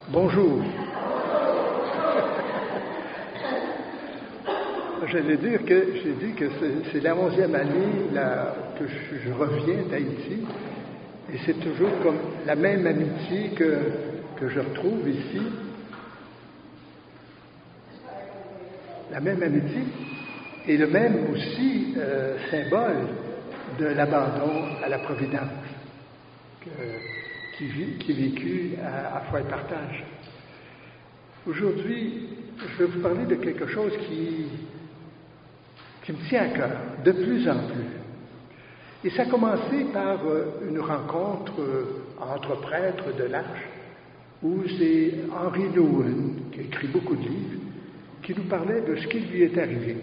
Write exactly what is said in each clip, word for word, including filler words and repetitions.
Bonjour. J'allais dire que j'ai dit que c'est, c'est la onzième année là, que je, je reviens d'Haïti, et c'est toujours comme la même amitié que, que je retrouve ici, la même amitié, et le même aussi euh, symbole de l'abandon à la providence que, qui, vit, qui est vécu à, à Foi et Partage. Aujourd'hui, je vais vous parler de quelque chose qui qui me tient à cœur, de plus en plus. Et ça a commencé par euh, une rencontre euh, entre prêtres de l'Arche, où c'est Henry Nouwen, qui a écrit beaucoup de livres, qui nous parlait de ce qui lui est arrivé.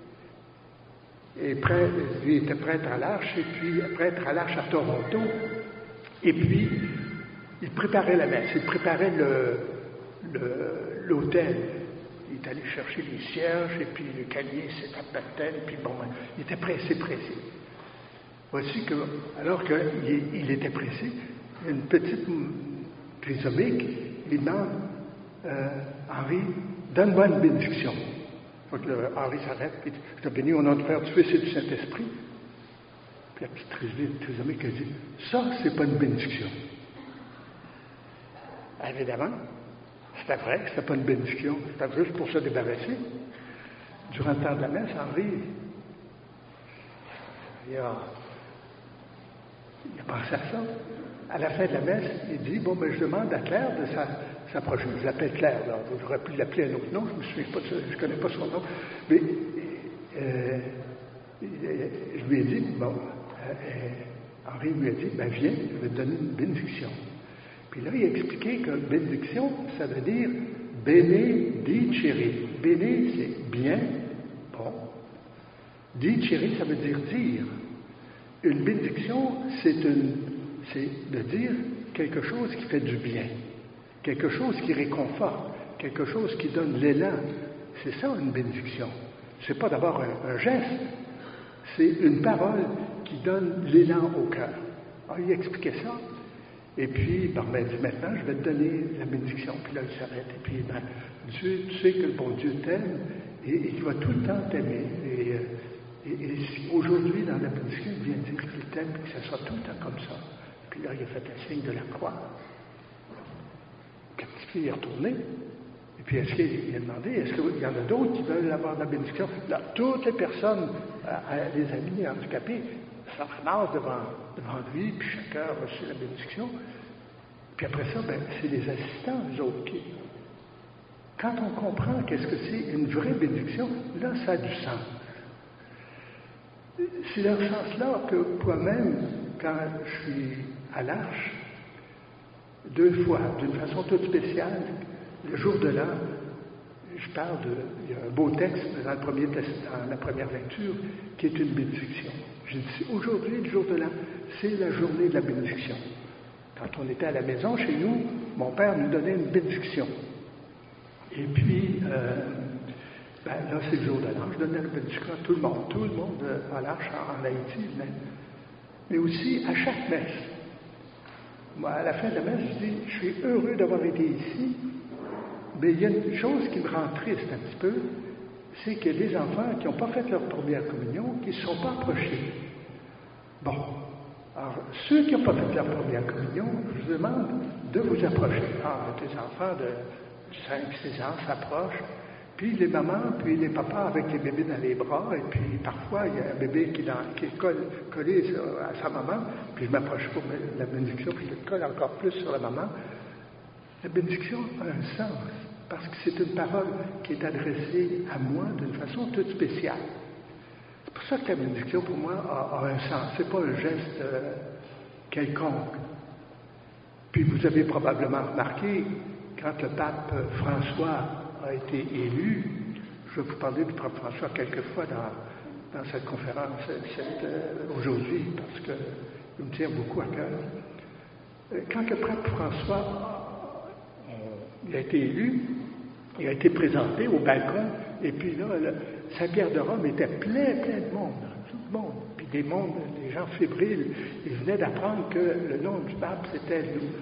Et prêtre, lui était prêtre à l'Arche, et puis prêtre à l'Arche à Toronto, et puis il préparait la messe, il préparait le, le, l'autel. Il est allé chercher les cierges, et puis le calier s'est abattu, et puis bon, il était pressé, pressé. Voici que, alors qu'il il était pressé, une petite trisomique lui demande euh, Henri, donne-moi une bénédiction. Donc le, Henri s'arrête, puis je te bénis au nom du Père, du Fils et du Saint-Esprit. Puis la petite trisomique a dit ça, c'est pas une bénédiction. Évidemment. C'était vrai que ce n'était pas une bénédiction, c'était juste pour se débarrasser. Durant le temps de la messe, Henri, il a, il a pensé à ça. À la fin de la messe, il dit, bon, ben, je demande à Claire de s'approcher. Je l'appelle Claire, là. J'aurais pu l'appeler un autre nom, je ne me souviens pas, je ne connais pas son nom. Mais euh, je lui ai dit, bon, euh, Henri lui a dit, ben, viens, je vais te donner une bénédiction. Puis là, il a expliqué que bénédiction, ça veut dire bénédicere. Béné, c'est bien, bon. Dicere, ça veut dire dire. Une bénédiction, c'est, une, c'est de dire quelque chose qui fait du bien, quelque chose qui réconforte, quelque chose qui donne l'élan. C'est ça, une bénédiction. C'est pas d'abord un, un geste, c'est une parole qui donne l'élan au cœur. Alors, il a expliqué ça. Et puis, ben, ben, dit, maintenant, je vais te donner la bénédiction. Puis là, il s'arrête. Et puis, ben, Dieu, tu sais que le bon Dieu t'aime et, et il va tout le temps t'aimer. Et, et, et aujourd'hui, dans la bénédiction, il vient dire qu'il t'aime et que ça soit tout le temps comme ça. Puis là, il a fait le signe de la croix. La petite fille est retournée. Et puis, est-ce qu'il a demandé, est-ce qu'il y en a d'autres qui veulent avoir la bénédiction? Là, toutes les personnes, les amis handicapés, ça ramasse devant, devant lui, puis chacun a reçu la bénédiction. Puis après ça, ben, c'est les assistants, eux autres, qui... Quand on comprend qu'est-ce que c'est une vraie bénédiction, là, ça a du sens. C'est dans ce sens-là que moi-même, quand je suis à l'Arche, deux fois, d'une façon toute spéciale, le jour de l'an, je parle de... Il y a un beau texte dans, le premier, dans la première lecture qui est une bénédiction. Je dis, aujourd'hui, le jour de l'an, c'est la journée de la bénédiction. Quand on était à la maison, chez nous, mon père nous donnait une bénédiction. Et puis, euh, ben, là, c'est le jour de l'an, je donnais la bénédiction à tout le monde, tout le monde à l'Arche, en, en Haïti, mais, mais aussi à chaque messe. Moi, à la fin de la messe, je dis, je suis heureux d'avoir été ici, mais il y a une chose qui me rend triste un petit peu, c'est que les enfants qui n'ont pas fait leur première communion, qui ne se sont pas approchés. Bon, alors, ceux qui n'ont pas fait leur première communion, je vous demande de vous approcher. Alors, tes enfants de cinq six ans s'approchent, puis les mamans, puis les papas avec les bébés dans les bras, et puis parfois, il y a un bébé qui, dans, qui est collé, collé à sa maman, puis je m'approche pour la bénédiction, puis je le colle encore plus sur la maman. La bénédiction a un sens. Parce que c'est une parole qui est adressée à moi d'une façon toute spéciale. C'est pour ça que la bénédiction, pour moi, a, a un sens. Ce n'est pas un geste euh, quelconque. Puis vous avez probablement remarqué, quand le pape François a été élu, je vais vous parler du pape François quelquefois dans, dans cette conférence cette, euh, aujourd'hui, parce qu'il me tient beaucoup à cœur. Quand le pape François il a été élu, il a été présenté au balcon, et puis là, Saint-Pierre de Rome était plein, plein de monde, tout le monde, puis des mondes, des gens fébriles, ils venaient d'apprendre que le nom du pape, c'était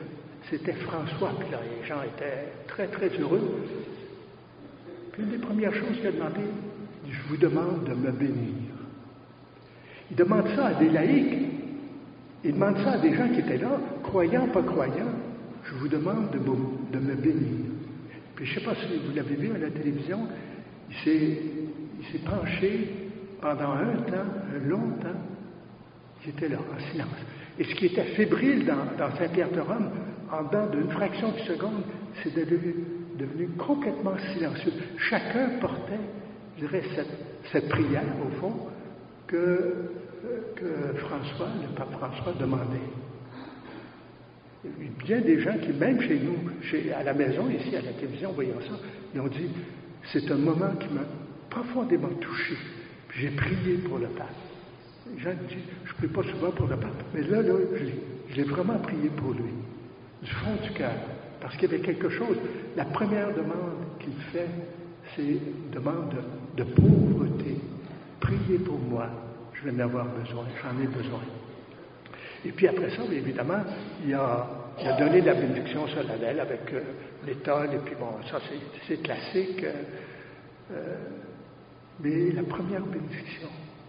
c'était François. Puis là, les gens étaient très, très heureux. Puis une des premières choses qu'il a demandé, il dit, je vous demande de me bénir. Il demande ça à des laïcs. Il demande ça à des gens qui étaient là, croyants, pas croyants. Je vous demande de me, de me bénir. Puis je ne sais pas si vous l'avez vu à la télévision, il s'est, il s'est penché pendant un temps, un long temps. Il était là, en silence. Et ce qui était fébrile dans, dans Saint-Pierre-de-Rome, en dedans d'une fraction de seconde, c'est devenu, devenu complètement silencieux. Chacun portait, je dirais, cette, cette prière, au fond, que, que François, le pape François, demandait. Il y a bien des gens qui, même chez nous, chez, à la maison, ici, à la télévision, voyant ça, ils ont dit, c'est un moment qui m'a profondément touché. Puis j'ai prié pour le pape. Les gens disent, je ne prie pas souvent pour le pape, mais là, là, je l'ai vraiment prié pour lui, du fond du cœur, parce qu'il y avait quelque chose. La première demande qu'il fait, c'est une demande de, de pauvreté. Priez pour moi, je vais en avoir besoin, j'en ai besoin. Et puis après ça, évidemment, il a, il a donné la bénédiction solennelle avec euh, l'étole, et puis bon, ça c'est, c'est classique. Euh, euh, mais la première bénédiction.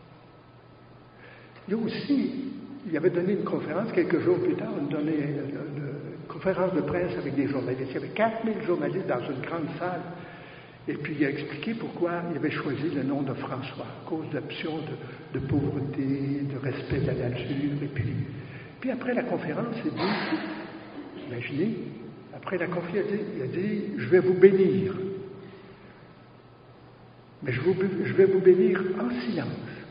Là aussi, il avait donné une conférence, quelques jours plus tard, il donnait une, une conférence de presse avec des journalistes. Il y avait quatre mille journalistes dans une grande salle. Et puis il a expliqué pourquoi il avait choisi le nom de François, à cause d'options de, de pauvreté, de respect de la nature. Et puis, puis après la conférence, il dit, imaginez, après la conférence, il a dit, je vais vous bénir. Mais je, vous, je vais vous bénir en silence.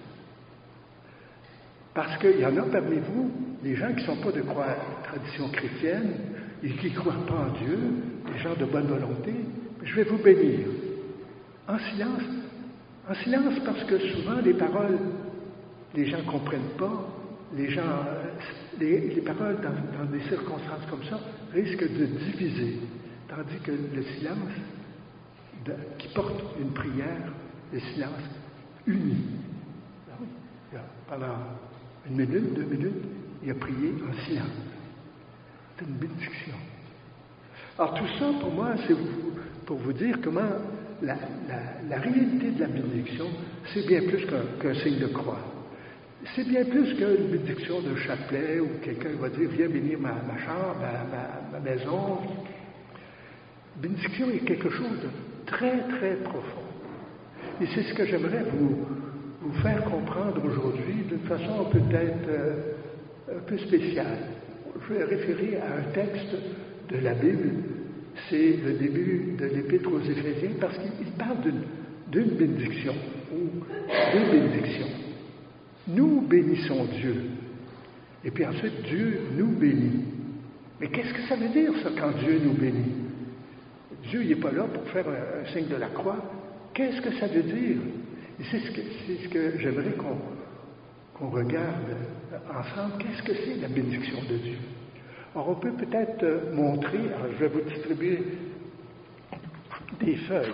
Parce qu'il y en a parmi vous, des gens qui ne sont pas de croix, tradition chrétienne, et qui ne croient pas en Dieu, des gens de bonne volonté, je vais vous bénir. En silence. En silence parce que souvent les paroles, les gens ne comprennent pas, les gens, les, les paroles dans, dans des circonstances comme ça risquent de diviser. Tandis que le silence, de, qui porte une prière, le silence unit. Pendant une minute, deux minutes, il a prié en silence. C'est une bénédiction. Alors tout ça, pour moi, c'est pour vous dire comment la, la, la réalité de la bénédiction, c'est bien plus qu'un, qu'un signe de croix. C'est bien plus qu'une bénédiction de chapelet où quelqu'un va dire, viens bénir ma, ma chambre, ma, ma, ma maison. Bénédiction est quelque chose de très, très profond. Et c'est ce que j'aimerais vous, vous faire comprendre aujourd'hui d'une façon peut-être euh, un peu spéciale. Je vais référer à un texte de la Bible, c'est le début de l'Épître aux Éphésiens, parce qu'il parle d'une, d'une bénédiction, ou deux bénédictions. Nous bénissons Dieu, et puis ensuite Dieu nous bénit. Mais qu'est-ce que ça veut dire, ça, quand Dieu nous bénit? Dieu n'est pas là pour faire un, un signe de la croix. Qu'est-ce que ça veut dire? Et c'est ce que, c'est ce que j'aimerais qu'on, qu'on regarde ensemble. Qu'est-ce que c'est la bénédiction de Dieu? Alors, on peut peut-être montrer, alors je vais vous distribuer des feuilles.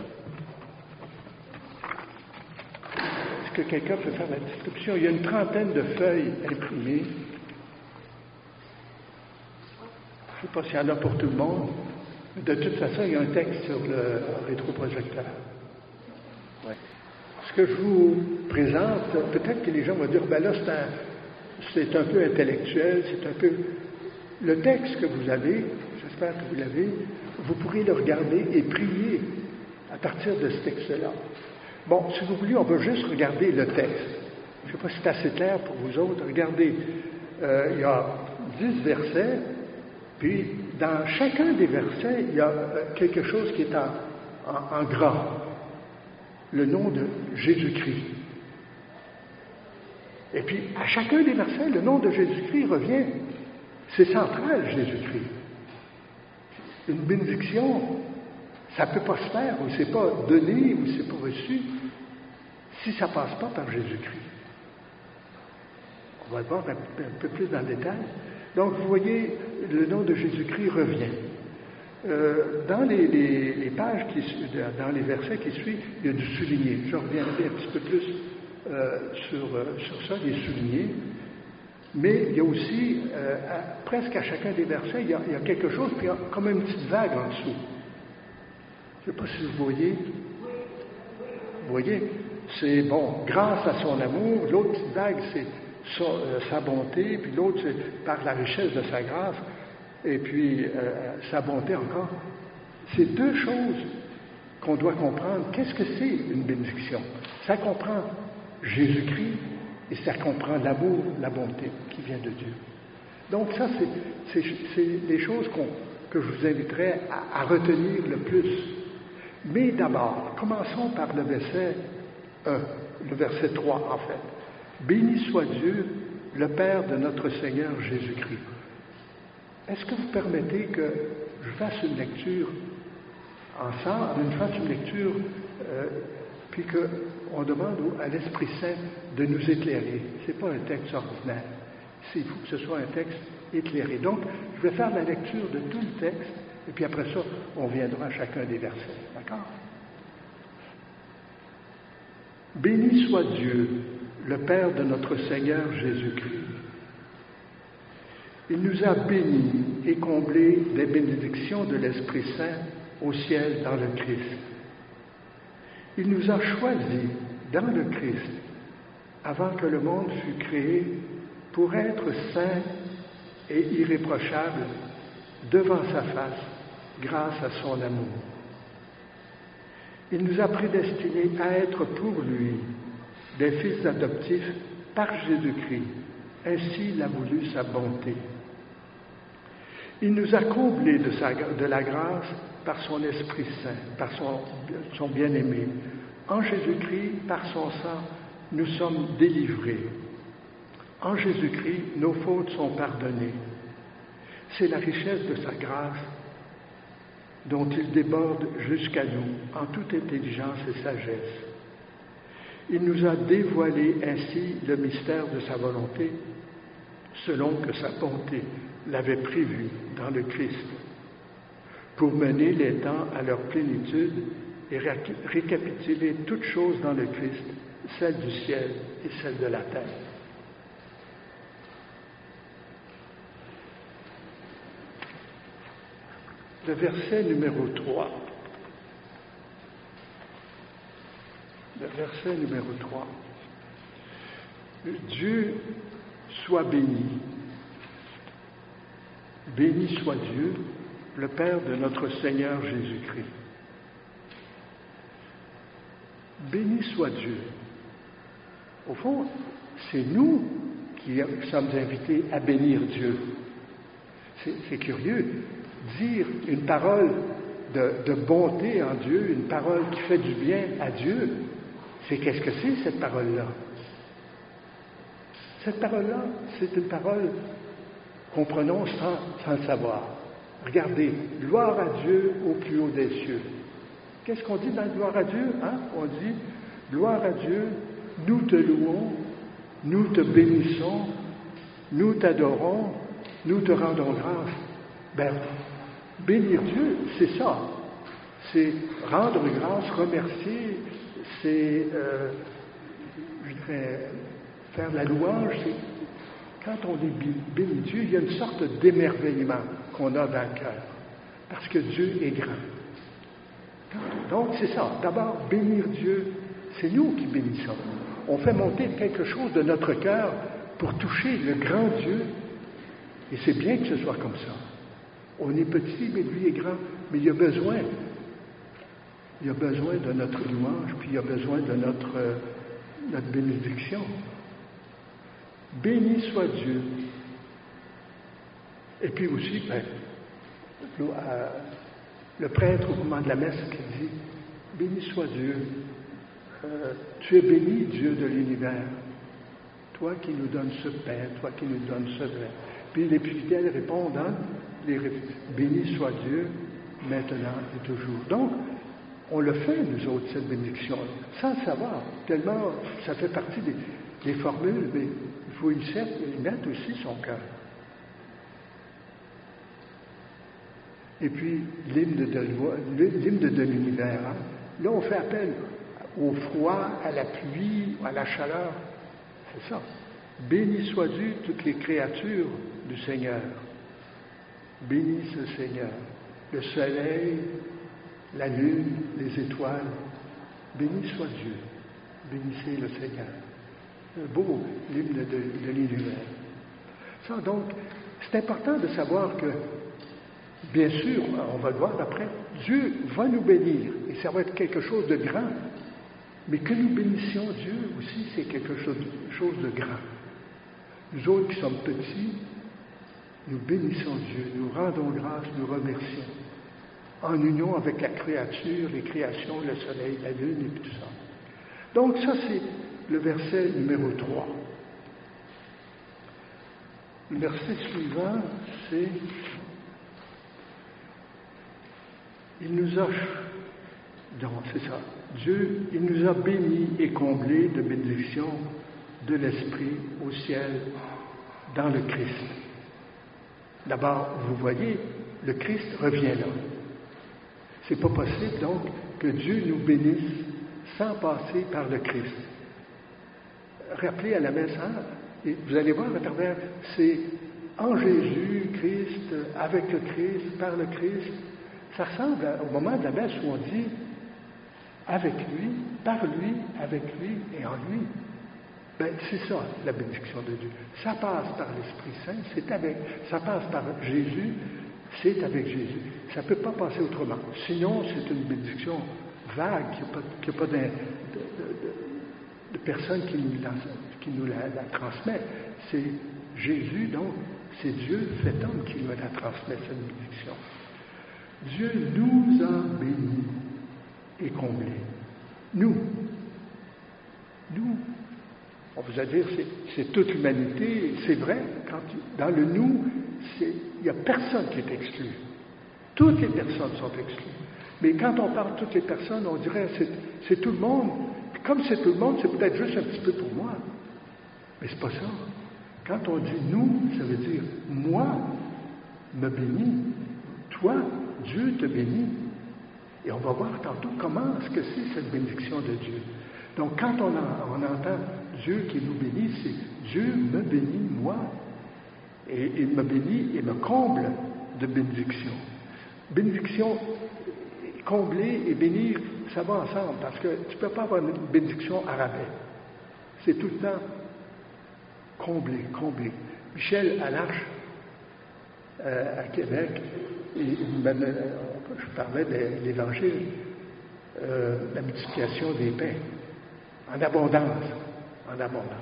Est-ce que quelqu'un peut faire la distribution? Il y a une trentaine de feuilles imprimées. Je ne sais pas s'il y en a pour tout le monde, mais de toute façon, il y a un texte sur le rétroprojecteur. Ouais. Ce que je vous présente, peut-être que les gens vont dire, ben là, c'est un, c'est un peu intellectuel, c'est un peu... Le texte que vous avez, j'espère que vous l'avez, vous pourrez le regarder et prier à partir de ce texte-là. Bon, si vous voulez, on va juste regarder le texte. Je ne sais pas si c'est assez clair pour vous autres. Regardez, euh, il y a dix versets, puis dans chacun des versets, il y a quelque chose qui est en, en, en gras. Le nom de Jésus-Christ. Et puis, à chacun des versets, le nom de Jésus-Christ revient. C'est central, Jésus-Christ. Une bénédiction, ça ne peut pas se faire, ou c'est pas donné, ou c'est pas reçu, si ça ne passe pas par Jésus-Christ. On va le voir un, un peu plus dans le détail. Donc, vous voyez, le nom de Jésus-Christ revient. Euh, dans les, les, les pages, qui, dans les versets qui suivent, il y a du souligné. Je reviendrai un petit peu plus euh, sur, euh, sur ça, les soulignés. Mais il y a aussi, euh, à, presque à chacun des versets, il y a, il y a quelque chose, puis il y a comme une petite vague en dessous. Je ne sais pas si vous voyez. Vous voyez? C'est, bon, grâce à son amour. L'autre petite vague, c'est son, euh, sa bonté. Puis l'autre, c'est par la richesse de sa grâce. Et puis, euh, sa bonté encore. C'est deux choses qu'on doit comprendre. Qu'est-ce que c'est une bénédiction? Ça comprend Jésus-Christ et ça comprend l'amour, la bonté qui vient de Dieu. Donc ça, c'est, c'est, c'est les choses qu'on, que je vous inviterais à, à retenir le plus. Mais d'abord, commençons par le verset un, le verset trois en fait. Béni soit Dieu, le Père de notre Seigneur Jésus-Christ. Est-ce que vous permettez que je fasse une lecture ensemble, une fasse une lecture, euh, puis qu'on demande à l'Esprit Saint de nous éclairer? Ce n'est pas un texte ordinaire. Il faut que ce soit un texte éclairé. Donc, je vais faire la lecture de tout le texte, et puis après ça, on viendra à chacun des versets. D'accord? Béni soit Dieu, le Père de notre Seigneur Jésus-Christ. Il nous a bénis et comblés des bénédictions de l'Esprit Saint au ciel dans le Christ. Il nous a choisis dans le Christ, avant que le monde fût créé, pour être saints et irréprochables devant sa face, grâce à son amour. Il nous a prédestinés à être pour lui des fils adoptifs par Jésus-Christ. Ainsi l'a voulu sa bonté. Il nous a comblés de, sa, de la grâce par son Esprit Saint, par son, son bien-aimé. En Jésus-Christ, par son sang, nous sommes délivrés. En Jésus-Christ, nos fautes sont pardonnées. C'est la richesse de sa grâce dont il déborde jusqu'à nous en toute intelligence et sagesse. Il nous a dévoilé ainsi le mystère de sa volonté, selon que sa bonté l'avait prévu dans le Christ, pour mener les temps à leur plénitude et récapituler toutes choses dans le Christ, celles du ciel et celles de la terre. Le verset numéro trois. Le verset numéro trois. Dieu soit béni. Béni soit Dieu, le Père de notre Seigneur Jésus-Christ. Béni soit Dieu. Au fond, c'est nous qui sommes invités à bénir Dieu. C'est, c'est curieux. Dire une parole de, de bonté en Dieu, une parole qui fait du bien à Dieu, c'est qu'est-ce que c'est cette parole-là? Cette parole-là, c'est une parole qu'on prononce sans, sans le savoir. Regardez, gloire à Dieu au plus haut des cieux. Qu'est-ce qu'on dit dans gloire à Dieu? Hein? On dit, gloire à Dieu, nous te louons, nous te bénissons, nous t'adorons, nous te rendons grâce. Ben, bénir Dieu, c'est ça. C'est rendre grâce, remercier, c'est, euh, je dirais, faire la louange. C'est, quand on est béni Dieu, il y a une sorte d'émerveillement qu'on a dans le cœur, parce que Dieu est grand. Donc, c'est ça. D'abord, bénir Dieu, c'est nous qui bénissons. On fait monter quelque chose de notre cœur pour toucher le grand Dieu, et c'est bien que ce soit comme ça. On est petit, mais lui est grand. Mais il a besoin. Il a besoin de notre louange, puis il a besoin de notre, euh, notre bénédiction. Béni soit Dieu. Et puis aussi, ben, le, euh, le prêtre au moment de la messe qui dit « Béni soit Dieu. Euh, tu es béni, Dieu de l'univers. Toi qui nous donnes ce pain, toi qui nous donnes ce vin. » Puis les fidèles répondent, hein, les, béni soit Dieu, maintenant et toujours. Donc, on le fait, nous autres, cette bénédiction, sans le savoir, tellement ça fait partie des, des formules, mais il faut y mettre aussi son cœur. Et puis, l'hymne de, l'hymne de l'univers, hein, là, on fait appel au froid, à la pluie, à la chaleur, c'est ça. Béni sois-tu toutes les créatures du Seigneur. Bénisse le Seigneur. Le soleil, la lune, les étoiles. Béni soit Dieu. Bénissez le Seigneur. Un beau hymne de, de l'univers. Ça, donc, c'est important de savoir que, bien sûr, on va le voir après, Dieu va nous bénir, et ça va être quelque chose de grand. Mais que nous bénissions Dieu aussi, c'est quelque chose, chose de grand. Nous autres qui sommes petits, nous bénissons Dieu, nous rendons grâce, nous remercions, en union avec la créature, les créations, le soleil, la lune et tout ça. Donc ça, c'est le verset numéro trois. Le verset suivant, c'est « Il nous a... » Non, c'est ça. Dieu, il nous a bénis et comblés de bénédictions de l'Esprit au ciel dans le Christ. D'abord, vous voyez, le Christ revient là. C'est pas possible, donc, que Dieu nous bénisse sans passer par le Christ. Rappelez à la messe, hein, et vous allez voir à travers, c'est en Jésus, Christ, avec le Christ, par le Christ. Ça ressemble au moment de la messe où on dit avec lui, par lui, avec lui et en lui. Ben, c'est ça, la bénédiction de Dieu. Ça passe par l'Esprit Saint, c'est avec, ça passe par Jésus, c'est avec Jésus. Ça ne peut pas passer autrement. Sinon, c'est une bénédiction vague, qui n'a pas, qui a pas de, de, de, de personne qui nous, la, qui nous la, la transmet. C'est Jésus, donc, c'est Dieu, cet homme, qui nous la transmet, cette bénédiction. Dieu nous a bénis et comblés. Nous. Nous. On vous a dit, c'est, c'est toute l'humanité, c'est vrai, quand, dans le nous, il n'y a personne qui est exclu. Toutes les personnes sont exclues. Mais quand on parle de toutes les personnes, on dirait c'est, c'est tout le monde. Puis comme c'est tout le monde, c'est peut-être juste un petit peu pour moi. Mais c'est pas ça. Quand on dit nous, ça veut dire moi me bénis, toi, Dieu te bénit. Et on va voir tantôt comment est-ce que c'est cette bénédiction de Dieu. Donc quand on, a, on entend Dieu qui nous bénit, c'est Dieu me bénit moi. Et il me bénit et me comble de bénédiction. Bénédiction, combler et bénir, ça va ensemble, parce que tu ne peux pas avoir une bénédiction à rabais. C'est tout le temps combler, combler. Michel Alarche, euh, à Québec, il, il me, je parlais de l'Évangile, euh, la multiplication des pains, en abondance, en abondance.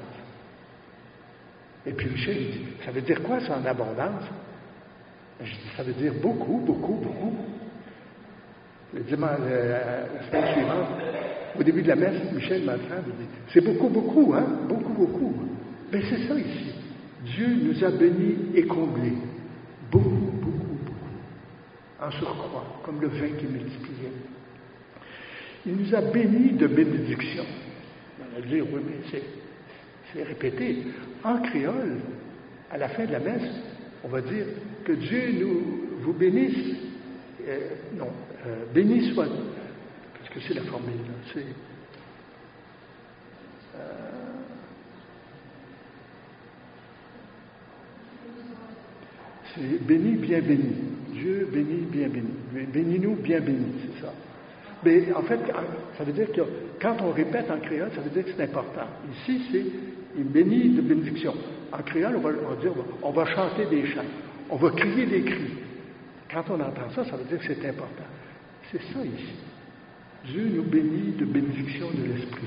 Et puis Michel, il dit, ça veut dire quoi ça, en abondance? Je dis, ça veut dire beaucoup, beaucoup, beaucoup. Le dimanche, la semaine suivante, au début de la messe, Michel m'entend, il dit, c'est beaucoup, beaucoup, hein? Beaucoup, beaucoup. Mais c'est ça ici. Dieu nous a bénis et comblés. Beaucoup, beaucoup, beaucoup. En surcroît, comme le vin qui est multiplié. Il nous a bénis de bénédiction. On va dire, oui, mais c'est, c'est répété. En créole, à la fin de la messe, on va dire que Dieu nous vous bénisse. Euh, non, euh, béni soit. Parce que c'est la formule, là. C'est. Euh, c'est béni, bien béni. Dieu béni, bien béni. Bénis-nous, bien béni, c'est ça. Mais en fait, ça veut dire que quand on répète en créole, ça veut dire que c'est important. Ici, c'est il bénit de bénédiction. En créole, on va, on va dire, on va chanter des chants, on va crier des cris. Quand on entend ça, ça veut dire que c'est important. C'est ça ici. Dieu nous bénit de bénédiction de l'Esprit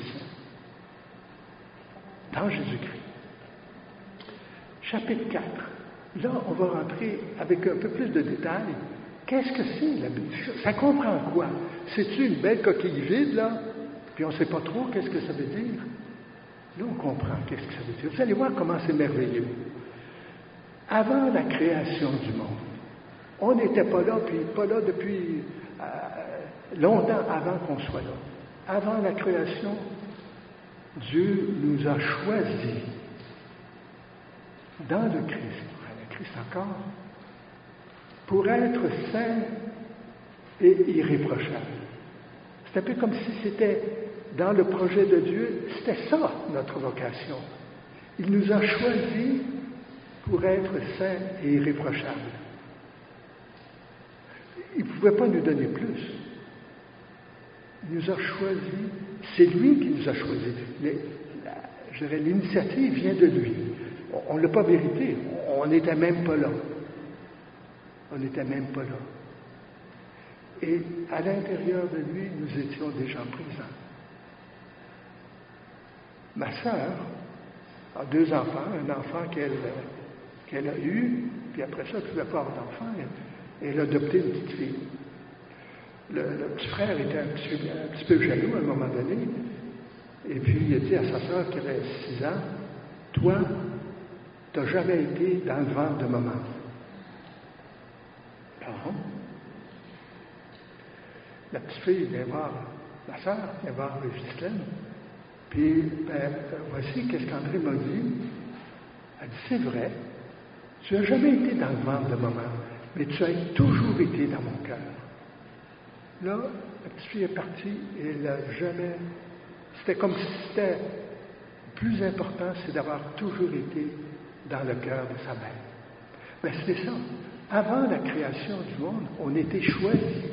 Saint. Dans Jésus-Christ. Chapitre quatre. Là, on va rentrer avec un peu plus de détails. Qu'est-ce que c'est la bénédiction? Ça comprend quoi? C'est-tu une belle coquille vide, là? Puis on ne sait pas trop qu'est-ce que ça veut dire? Là, on comprend qu'est-ce que ça veut dire. Vous allez voir comment c'est merveilleux. Avant la création du monde, on n'était pas là, puis pas là depuis euh, longtemps avant qu'on soit là. Avant la création, Dieu nous a choisis dans le Christ, le Christ encore, pour être saints et irréprochables. C'est un peu comme si c'était dans le projet de Dieu, c'était ça notre vocation. Il nous a choisis pour être saints et irréprochables. Il ne pouvait pas nous donner plus. Il nous a choisis. C'est lui qui nous a choisis. Les, la, je dirais, l'initiative vient de lui. On ne l'a pas mérité. On n'était même pas là. On n'était même pas là. Et à l'intérieur de lui, nous étions déjà présents. Ma sœur a deux enfants, un enfant qu'elle, qu'elle a eu, puis après ça, elle ne pouvait pas avoir d'enfant, et elle a adopté une petite fille. Le, le petit frère était un petit, un petit peu jaloux à un moment donné, et puis il a dit à sa sœur qui avait six ans, « Toi, tu n'as jamais été dans le ventre de maman. » Non. La petite fille vient voir la sœur, vient voir Ghislaine, puis, ben, voici qu'est-ce qu'André m'a dit. Elle dit, c'est vrai, tu n'as jamais été dans le ventre de maman, mais tu as toujours été dans mon cœur. Là, la petite fille est partie et elle n'a jamais... C'était comme si c'était... Le plus important, c'est d'avoir toujours été dans le cœur de sa mère. Mais c'était ça. Avant la création du monde, on était choisis.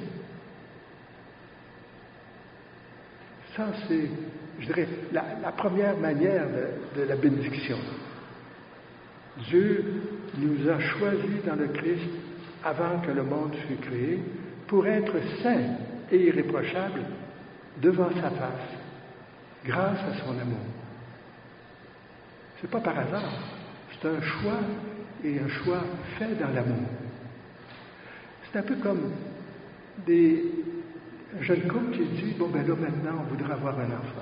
Ça, c'est, je dirais, la, la première manière de, de la bénédiction. Dieu nous a choisis dans le Christ avant que le monde fût créé pour être saints et irréprochables devant sa face, grâce à son amour. C'est pas par hasard, c'est un choix et un choix fait dans l'amour. C'est un peu comme des un jeune couple qui dit, bon ben là maintenant on voudrait avoir un enfant.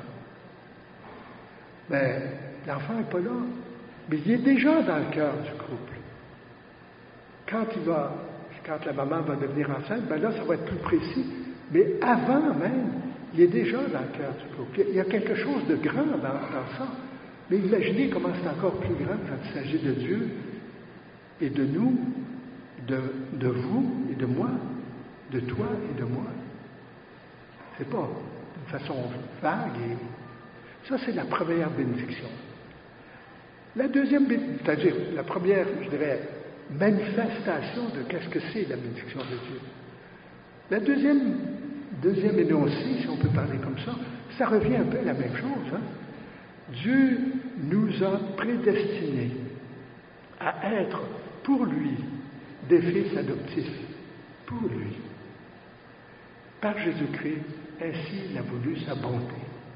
Ben, l'enfant n'est pas là, mais il est déjà dans le cœur du couple. Quand il va, quand la maman va devenir enceinte, ben là ça va être plus précis, mais avant même, il est déjà dans le cœur du couple. Il y a quelque chose de grand dans, dans ça, mais imaginez comment c'est encore plus grand quand il s'agit de Dieu et de nous, de, de vous et de moi, de toi et de moi. C'est pas d'une façon vague. Et... Ça, c'est la première bénédiction. La deuxième bénédiction, c'est-à-dire la première, je dirais, manifestation de qu'est-ce que c'est la bénédiction de Dieu. La deuxième, deuxième énoncé, si on peut parler comme ça, ça revient un peu à la même chose. Hein? Dieu nous a prédestinés à être pour lui des fils adoptifs. Pour lui. Par Jésus-Christ, ainsi il a voulu sa bonté.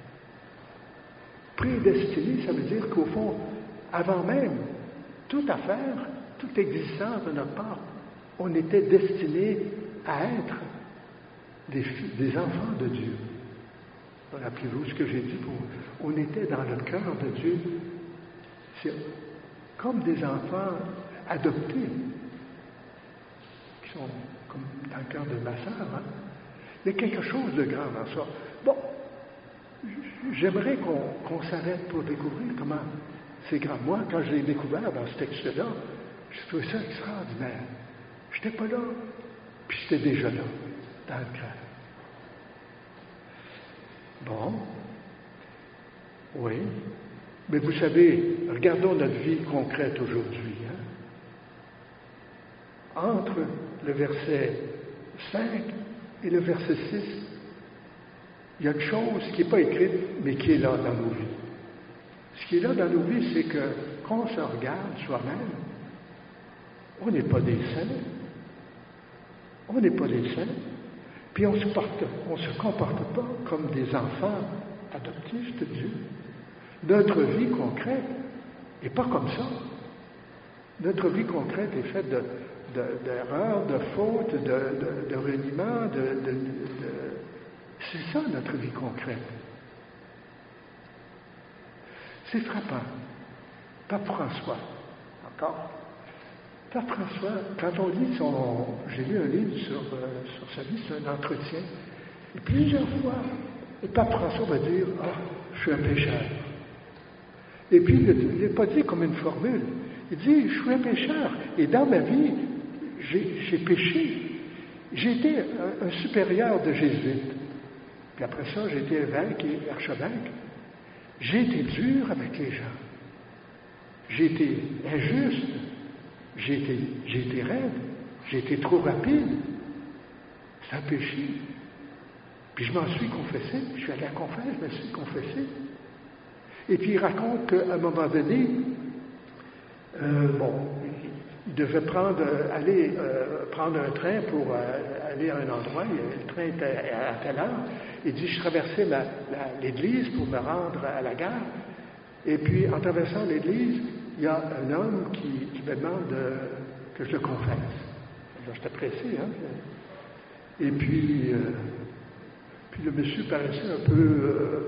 Prédestiné, ça veut dire qu'au fond, avant même toute affaire, toute existence de notre part, on était destiné à être des, des enfants de Dieu. Rappelez-vous ce que j'ai dit, pour, on était dans le cœur de Dieu, c'est comme des enfants adoptés, qui sont comme dans le cœur de ma sœur, hein? Il y a quelque chose de grand dans ça. Bon, j'aimerais qu'on, qu'on s'arrête pour découvrir comment c'est grand. Moi, quand je l'ai découvert dans ce texte-là, j'ai trouvé ça extraordinaire. Je n'étais pas là, puis j'étais déjà là, dans le cœur. Bon, oui, mais vous savez, regardons notre vie concrète aujourd'hui. Hein? Entre le verset cinq et le verset six, il y a une chose qui n'est pas écrite, mais qui est là dans nos vies. Ce qui est là dans nos vies, c'est que quand on se regarde soi-même, on n'est pas des saints. On n'est pas des saints. Puis on se porte, on se comporte pas comme des enfants adoptifs de Dieu. Notre vie concrète n'est pas comme ça. Notre vie concrète est faite de, de, d'erreurs, de fautes, de, de, de reniements, de, de, de... C'est ça notre vie concrète. C'est frappant. Pape François, encore. Pape François, quand on lit son... J'ai lu un livre sur, euh, sur sa vie, c'est un entretien. Et plusieurs fois, le Pape François va dire « Ah, je suis un pécheur ». Et puis, il n'est pas dit comme une formule. Il dit « Je suis un pécheur. Et dans ma vie, j'ai, j'ai péché. J'ai été un, un supérieur de jésuite. Puis après ça, j'ai été évêque et archevêque. J'ai été dur avec les gens. j'ai été injuste, j'ai été, j'ai été raide, j'ai été trop rapide. C'est un péché. Puis je m'en suis confessé, je suis allé à la confesse, je me suis confessé. Et puis il raconte qu'à un moment donné, euh, bon, il devait prendre, aller euh, prendre un train pour euh, aller à un endroit, le train était à telle heure. Il dit, je traversais la, la, l'église pour me rendre à la gare, et puis en traversant l'église, il y a un homme qui, qui me demande euh, que je le confesse. Alors, j'étais pressé, hein. Et puis, euh, puis le monsieur paraissait un peu, euh,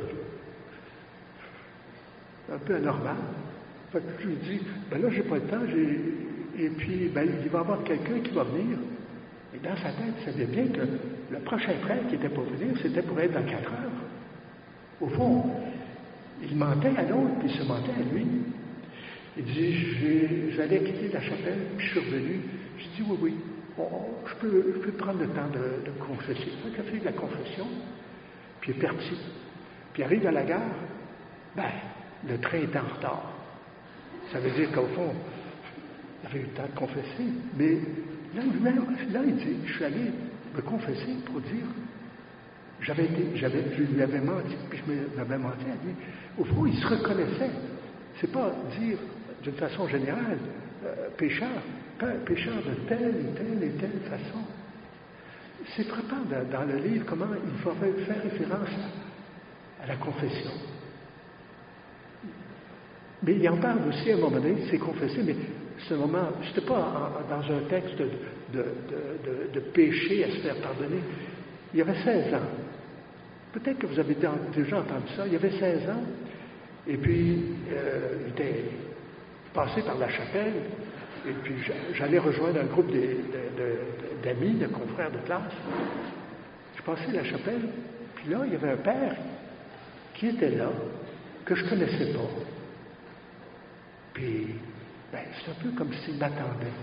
un peu anormal. Fait que je lui dis, ben là, j'ai pas le temps, j'ai... et puis, ben, il va y avoir quelqu'un qui va venir. Et dans sa tête, il savait bien que le prochain train qui était pour venir, c'était pour être dans quatre heures. Au fond, il mentait à l'autre, puis il se mentait à lui. Il dit, j'allais quitter la chapelle, puis je suis revenu. Je dis, oui, oui, bon, je, peux, je peux prendre le temps de, de confesser. Il a fait de la confession, puis il est parti. Puis il arrive à la gare, ben, le train est en retard. Ça veut dire qu'au fond, il avait eu le temps de confesser. Mais là, lui-même, là, il dit, je suis allé me confesser pour dire, j'avais été, j'avais, je lui avais menti, puis je m'avais menti à lui. Au fond, il se reconnaissait. C'est pas dire, d'une façon générale, euh, pécheur, pécheur de telle et telle et telle façon. C'est frappant dans, dans le livre comment il faut faire référence à, à la confession. Mais il en parle aussi à un moment donné, c'est confessé, mais ce moment, je n'étais pas en, dans un texte de, de, de, de, de péché à se faire pardonner. Il y avait seize ans. Peut-être que vous avez déjà entendu ça. Il y avait seize ans, et puis euh, il était passé par la chapelle, et puis j'allais rejoindre un groupe de, de, de, d'amis, de confrères de classe. Je passais la chapelle, puis là, il y avait un père qui était là, que je ne connaissais pas. Puis, ben, c'est un peu comme s'il m'attendait.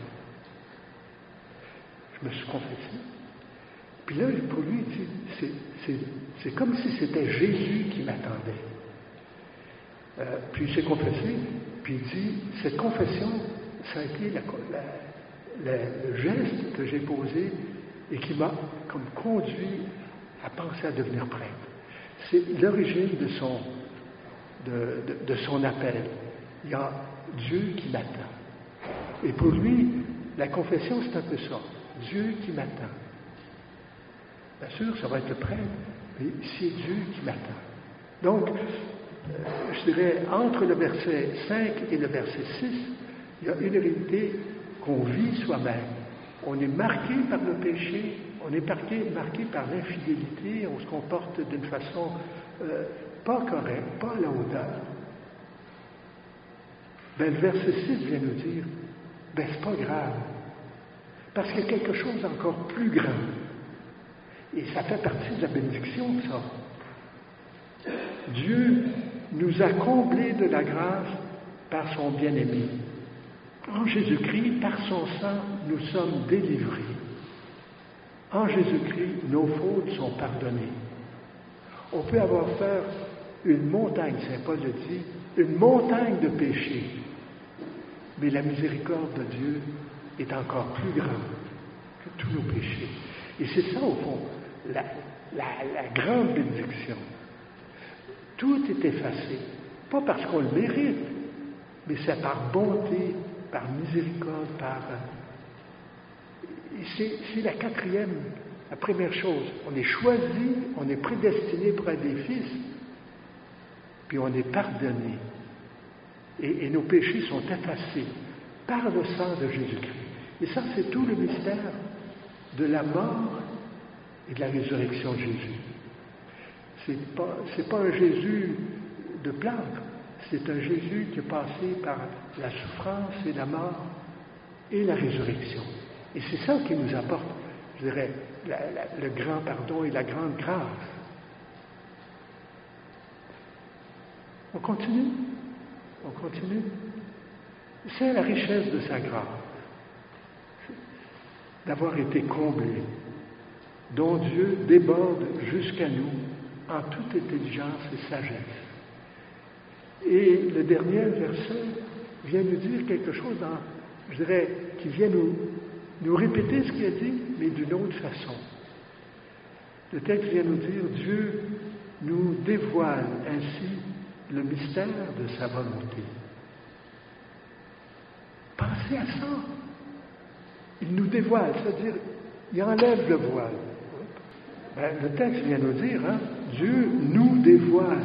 Je me suis confessé. Puis là, pour lui, il dit, c'est, c'est, c'est comme si c'était Jésus qui m'attendait. Euh, puis il s'est confessé, puis il dit, cette confession, ça a été la, la, la, le geste que j'ai posé et qui m'a comme conduit à penser à devenir prêtre. C'est l'origine de son, de, de, de son appel. Il y a Dieu qui m'attend. Et pour lui, la confession, c'est un peu ça. Dieu qui m'attend. Bien sûr, ça va être le prêtre, mais c'est Dieu qui m'attend. Donc, euh, je dirais, entre le verset cinq et le verset six, il y a une réalité qu'on vit soi-même. On est marqué par le péché, on est marqué, marqué par l'infidélité, on se comporte d'une façon euh, pas correcte, pas à la hauteur. Ben, le verset six vient nous dire, ben, c'est pas grave, parce qu'il y a quelque chose d'encore plus grand. Et ça fait partie de la bénédiction, ça. Dieu nous a comblés de la grâce par son bien-aimé. En Jésus-Christ, par son sang, nous sommes délivrés. En Jésus-Christ, nos fautes sont pardonnées. On peut avoir fait une montagne, Saint Paul le dit, une montagne de péchés. Mais la miséricorde de Dieu est encore plus grande que tous nos péchés. Et c'est ça, au fond, la, la, la grande bénédiction. Tout est effacé. Pas parce qu'on le mérite, mais c'est par bonté, par miséricorde, par... Et c'est, c'est la quatrième, la première chose. On est choisi, on est prédestiné pour être des fils, puis on est pardonné. Et, et nos péchés sont effacés par le sang de Jésus-Christ. Et ça, c'est tout le mystère de la mort et de la résurrection de Jésus. C'est pas, c'est pas un Jésus de plâtre, c'est un Jésus qui est passé par la souffrance et la mort et la résurrection. Et c'est ça qui nous apporte, je dirais, la, la, le grand pardon et la grande grâce. On continue? On continue? C'est la richesse de sa grâce, d'avoir été comblé, dont Dieu déborde jusqu'à nous en toute intelligence et sagesse. Et le dernier verset, vient nous dire quelque chose, dans, je dirais, qui vient nous, nous répéter ce qu'il a dit, mais d'une autre façon. Le texte vient nous dire, Dieu nous dévoile ainsi le mystère de sa volonté. Pensez à ça. Il nous dévoile, c'est-à-dire, il enlève le voile. Ben, le texte vient nous dire, hein, Dieu nous dévoile.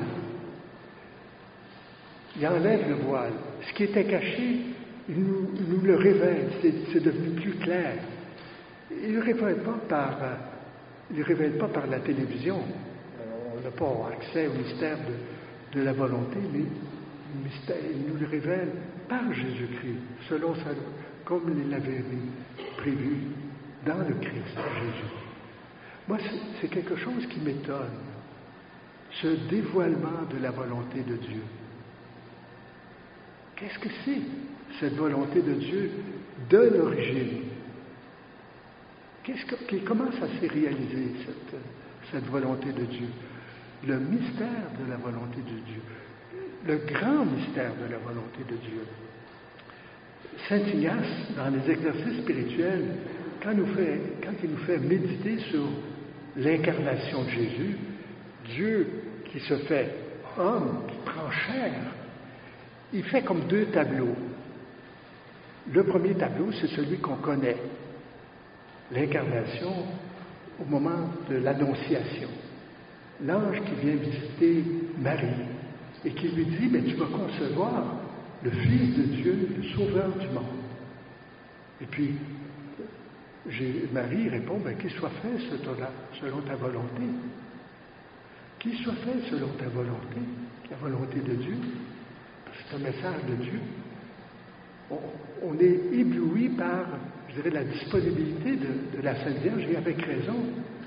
Il enlève le voile. Ce qui était caché, il nous, il nous le révèle. C'est, c'est devenu plus clair. Il ne le révèle pas par, euh, il le révèle pas par la télévision. On n'a pas accès au mystère de, de la volonté, mais le mystère, il nous le révèle par Jésus-Christ, selon sa, comme il l'avait prévu dans le Christ, Jésus. Moi, c'est, c'est quelque chose qui m'étonne, ce dévoilement de la volonté de Dieu. Qu'est-ce que c'est, cette volonté de Dieu de l'origine? Qu'est-ce que, comment ça s'est réalisé, cette, cette volonté de Dieu? Le mystère de la volonté de Dieu. Le grand mystère de la volonté de Dieu. Saint Ignace, dans les exercices spirituels, quand, nous fait, quand il nous fait méditer sur l'incarnation de Jésus, Dieu qui se fait homme, qui prend chair, il fait comme deux tableaux. Le premier tableau, c'est celui qu'on connaît, l'incarnation au moment de l'Annonciation. L'ange qui vient visiter Marie et qui lui dit, mais tu vas concevoir le Fils de Dieu, le Sauveur du monde. Et puis, j'ai, Marie répond, ben, qu'il soit fait selon ta volonté. Qu'il soit fait selon ta volonté, la volonté de Dieu. C'est un message de Dieu. On, on est ébloui par, je dirais, la disponibilité de, de la Sainte Vierge, et avec raison.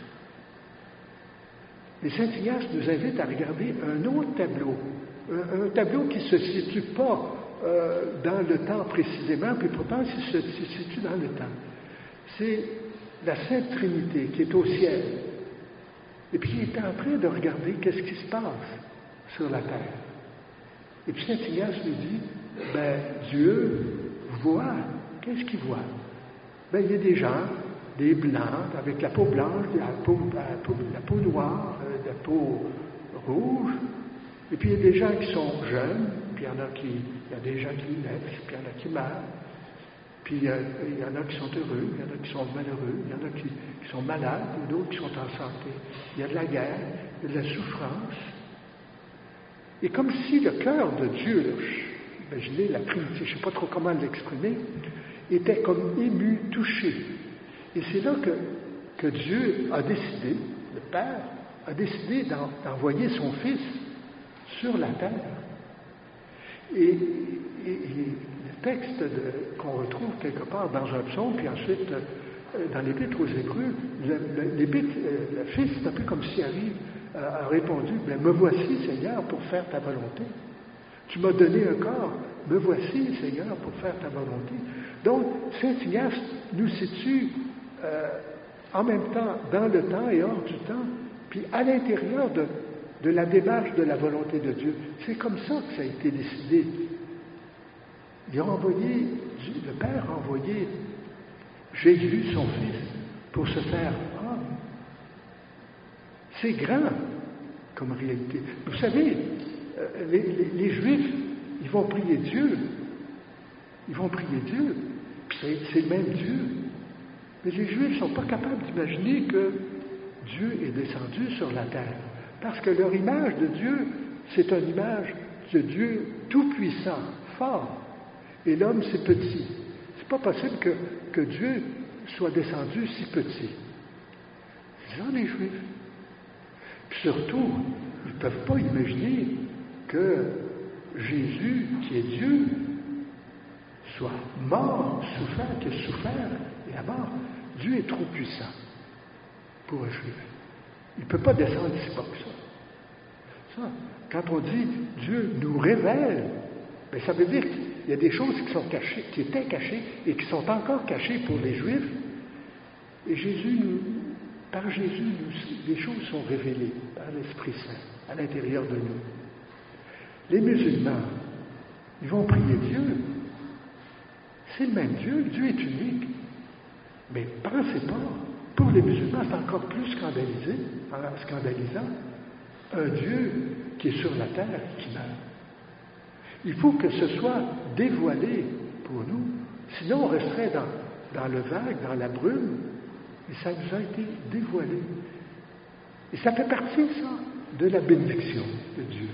Mais Saint Ignace nous invite à regarder un autre tableau, un, un tableau qui ne se situe pas euh, dans le temps précisément, puis pourtant il se, se situe dans le temps. C'est la Sainte Trinité qui est au ciel, et puis il est en train de regarder qu'est-ce qui se passe sur la terre. Et puis Saint Ignace lui dit, ben Dieu voit, qu'est-ce qu'il voit? Ben il y a des gens, des blancs, avec la peau blanche, la peau, la peau, la peau noire, euh, la peau rouge, et puis il y a des gens qui sont jeunes, puis il y en a qui, il y a des gens qui naissent, puis il y en a qui meurent, puis il y, a, il y en a qui sont heureux, il y en a qui sont malheureux, il y en a qui, qui sont malades, ou d'autres qui sont en santé. Il y a de la guerre, il y a de la souffrance. Et comme si le cœur de Dieu, là, imaginez la Trinité, je ne sais pas trop comment l'exprimer, était comme ému, touché. Et c'est là que, que Dieu a décidé, le Père, a décidé d'en, d'envoyer son Fils sur la terre. Et, et, et le texte de, qu'on retrouve quelque part dans un psaume, puis ensuite euh, dans l'Épître aux Hébreux, le, le, l'épître, euh, le Fils, c'est un peu comme si arrive, euh, a répondu, ben, me voici, Seigneur, pour faire ta volonté. Tu m'as donné un corps, me voici, Seigneur, pour faire ta volonté. Donc, Saint Ignace nous situe euh, en même temps dans le temps et hors du temps, puis à l'intérieur de, de la démarche de la volonté de Dieu. C'est comme ça que ça a été décidé. Il a envoyé, le Père a envoyé Jésus, son Fils, pour se faire homme. C'est grand comme réalité. Vous savez, les, les, les Juifs, ils vont prier Dieu. Ils vont prier Dieu. Puis c'est, c'est le même Dieu. Mais les Juifs ne sont pas capables d'imaginer que Dieu est descendu sur la terre. Parce que leur image de Dieu, c'est une image de Dieu tout-puissant, fort. Et l'homme, c'est petit. C'est pas possible que, que Dieu soit descendu si petit. C'est ça, les Juifs. Puis surtout, ils ne peuvent pas imaginer que Jésus, qui est Dieu, soit mort, souffert, qui a souffert et à mort. Dieu est trop puissant pour un Juif. Il ne peut pas descendre si bas que ça. Ça. Quand on dit Dieu nous révèle, bien, ça veut dire qu'il y a des choses qui sont cachées, qui étaient cachées et qui sont encore cachées pour les Juifs. Et Jésus, nous, par Jésus, nous, les choses sont révélées par l'Esprit Saint à l'intérieur de nous. Les musulmans, ils vont prier Dieu, C'est le même Dieu, Dieu est unique. Mais pensez pas, pour les musulmans, c'est encore plus scandalisé, scandalisant, un Dieu qui est sur la terre et qui meurt. Il faut que ce soit dévoilé pour nous, sinon on resterait dans, dans le vague, dans la brume, et ça nous a été dévoilé. Et ça fait partie, ça, de la bénédiction de Dieu.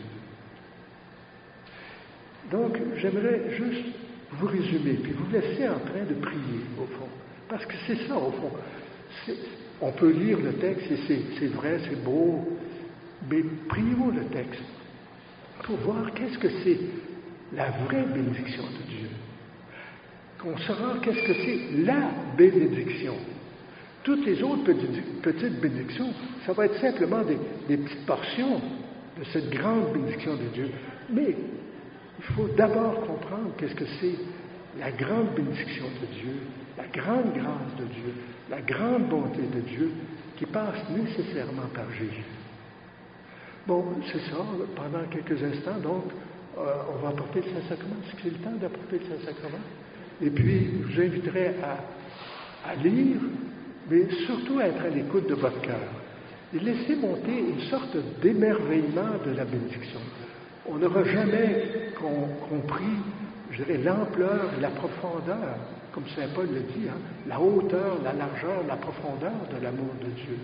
Donc, j'aimerais juste vous résumer, puis vous laisser en train de prier, au fond. Parce que c'est ça, au fond. C'est, on peut lire le texte, et c'est, c'est vrai, c'est beau, mais prions le texte pour voir qu'est-ce que c'est la vraie bénédiction de Dieu. Qu'on saura qu'est-ce que c'est la bénédiction. Toutes les autres petites, petites bénédictions, ça va être simplement des, des petites portions de cette grande bénédiction de Dieu. Mais il faut d'abord comprendre qu'est-ce que c'est la grande bénédiction de Dieu, la grande grâce de Dieu, la grande bonté de Dieu qui passe nécessairement par Jésus. Bon, c'est ça, pendant quelques instants, donc, euh, on va apporter le Saint-Sacrement. Est-ce que c'est le temps d'apporter le Saint-Sacrement? Et puis, je vous inviterai à, à lire, mais surtout à être à l'écoute de votre cœur. Et laisser monter une sorte d'émerveillement de la bénédiction. On n'aura jamais com- compris, je dirais, l'ampleur et la profondeur, comme Saint Paul le dit, hein, la hauteur, la largeur, la profondeur de l'amour de Dieu.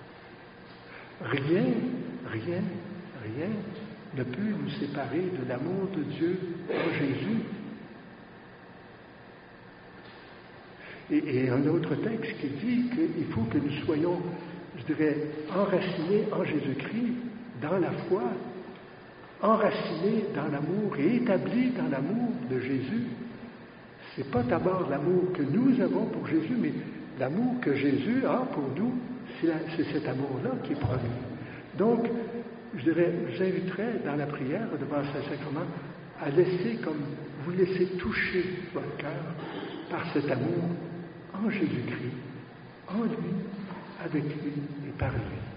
Rien, rien, rien ne peut nous séparer de l'amour de Dieu en Jésus. Et, et un autre texte qui dit qu'il faut que nous soyons, je dirais, enracinés en Jésus-Christ, dans la foi, enracinés dans l'amour et établis dans l'amour de Jésus. Ce n'est pas d'abord l'amour que nous avons pour Jésus, mais l'amour que Jésus a pour nous, c'est, la, c'est cet amour-là qui est promis. Donc, je dirais, je vous inviterai dans la prière devant le Saint-Sacrement à laisser comme vous laissez toucher votre cœur par cet amour en Jésus-Christ, en lui, avec lui et par lui.